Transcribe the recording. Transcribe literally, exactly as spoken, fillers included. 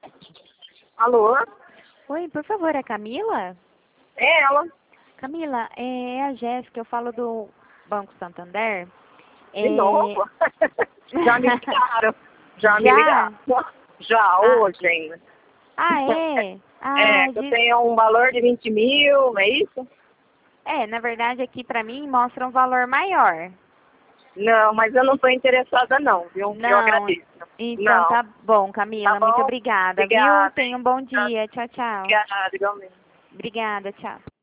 Alô? Oi, por favor, é Camila? É ela. Camila, é a Jéssica, eu falo do Banco Santander. De É... novo? Já me ligaram. Já, Já? me ligaram. Já, Ah. hoje ainda. Ah, é? Ah, É, que eu de- tenho um valor de vinte mil, é isso? é, na verdade aqui pra mim mostra um valor maior. Não, mas eu não estou interessada não, viu? Eu Não, agradeço. então Não. tá bom, Camila, Tá muito bom? obrigada, viu? Obrigada. Tenha um bom dia, tchau, tchau. Obrigada, igualmente. Obrigada, tchau.